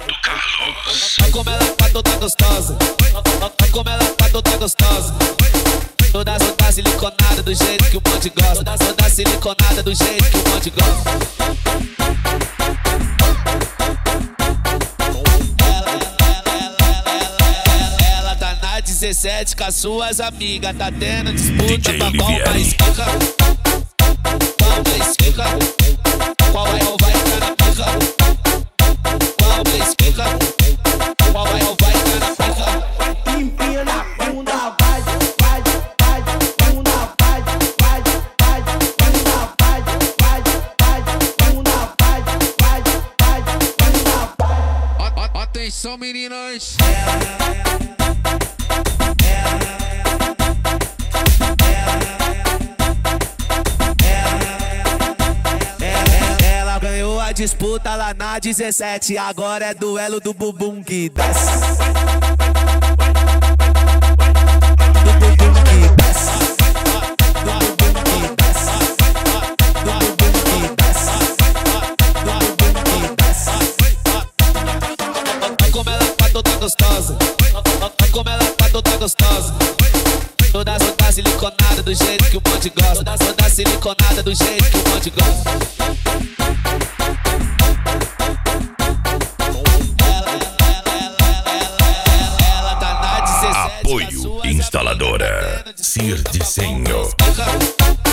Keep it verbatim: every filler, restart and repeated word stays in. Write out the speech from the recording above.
do Carlos. Olha como ela tá toda gostosa. Olha como ela tá toda gostosa. Toda, toda siliconada do jeito que o monte gosta. Toda, toda siliconada do jeito que o monte gosta. Ela, ela, ela, ela, ela tá na dezessete com as suas amigas. Tá tendo disputa pra qual mais fica. Qual mais fica? Qual vai ou vai ficar na pica? Qual mais fica? Qual vai ou vai ficar na pica? Empina na bunda, vai, vai, vai, bunda, vai, vai, vai, bunda, vai, vai, vai, bunda, vai, vai, vai, bunda, vai. Atenção, meninas. Ela ganhou a disputa lá na dezessete. Agora é duelo do bumbum que desce. Do bumbum que desce. Do bumbum que desce. Do bumbum que desce. Do bumbum que desce. Olha como ela tá toda gostosa. Olha como ela tá toda gostosa. Toda, toda siliconada do jeito que o monte gosta. Toda, toda siliconada do jeito que o monte gosta. Ela, ela, ela, ela, ela tá na dezessete. Apoio Instaladora Cir Desenho. Fica,